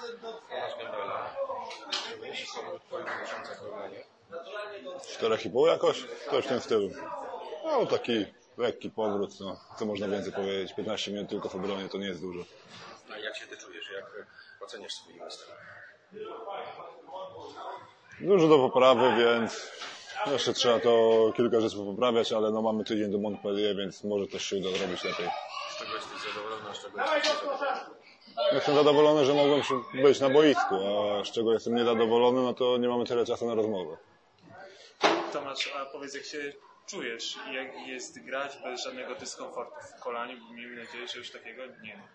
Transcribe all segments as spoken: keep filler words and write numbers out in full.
Tomasz Gębela. Jeśli powrót po ilu miesiącach Roganie? Czterech i pół jakoś? Coś w tym stylu. No taki lekki powrót, no. Co można więcej powiedzieć? piętnaście minut tylko w obronie to nie jest dużo. A jak się ty czujesz? Jak oceniasz swój miejsce? Dużo do poprawy, więc jeszcze trzeba to kilka rzeczy poprawiać, ale no mamy tydzień do Montpellier, więc może też się uda zrobić lepiej. Z czego jesteś zadowolony, a z czego jesteś niezadowolony? Jestem zadowolony, że mogłem się być na boisku, a z czego jestem niezadowolony, no to nie mamy tyle czasu na rozmowę. Tomasz, a powiedz, jak się czujesz? Jak jest grać bez żadnego dyskomfortu w kolanie? Bo miejmy nadzieję, że już takiego nie ma.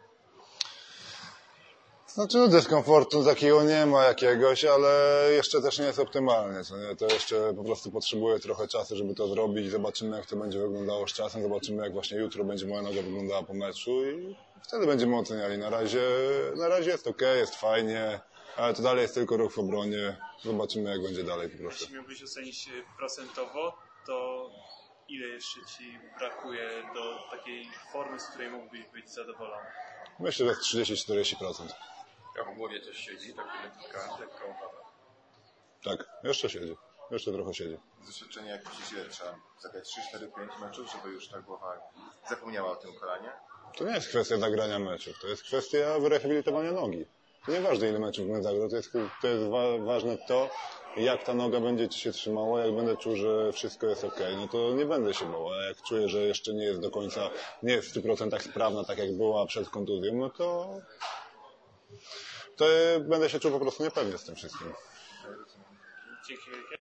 Znaczy no, dyskomfortu takiego nie ma jakiegoś, ale jeszcze też nie jest optymalnie, co nie? To jeszcze po prostu potrzebuję trochę czasu, żeby to zrobić. Zobaczymy, jak to będzie wyglądało z czasem, zobaczymy, jak właśnie jutro będzie moja noga wyglądała po meczu i wtedy będziemy oceniali. Na razie, na razie jest okej, okay, jest fajnie, ale to dalej jest tylko ruch w obronie. Zobaczymy, jak będzie dalej po prostu. Jeśli miałbyś ocenić procentowo, to ile jeszcze ci brakuje do takiej formy, z której mógłbyś być zadowolony? Myślę, że jest trzydzieści do czterdziestu procent. A w głowie coś siedzi, taka lekka, lekka obawa. Tak, jeszcze siedzi. Jeszcze trochę siedzi. Z doświadczenia, jak myślisz, ile trzeba zagrać trzy, cztery, pięć meczów, żeby już ta głowa zapomniała o tym kolanie? To nie jest kwestia zagrania meczów, to jest kwestia wyrehabilitowania nogi. To nieważne, ile meczów bym zagrał, to jest, to jest wa ważne to, jak ta noga będzie ci się trzymała, jak będę czuł, że wszystko jest ok, no to nie będę się bał, a jak czuję, że jeszcze nie jest do końca, nie jest w stu procentach sprawna, tak jak była przed kontuzją, no to, to będę się czuł po prostu niepewnie z tym wszystkim. Dzięki wielkie.